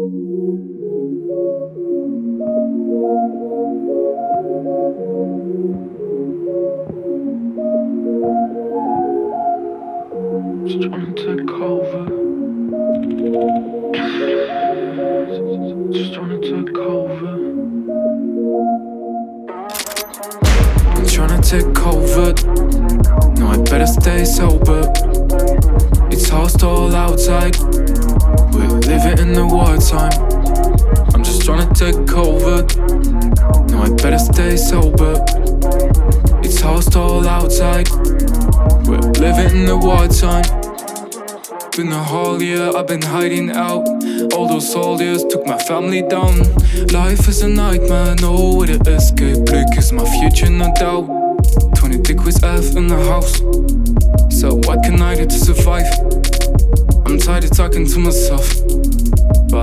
Just trying to take over. Just trying to take over. I'm trying to take over. No, I better stay sober. It's hostile outside. We're living in the wartime. I'm just trying to take over. No, I better stay sober. It's hostile outside. We're living in the wartime. Been a whole year, I've been hiding out. All those soldiers took my family down. Life is a nightmare, no way to escape. Bleak is my future, no doubt. 20 dick with F in the house. So what can I do to survive? I'm tired of talking to myself, but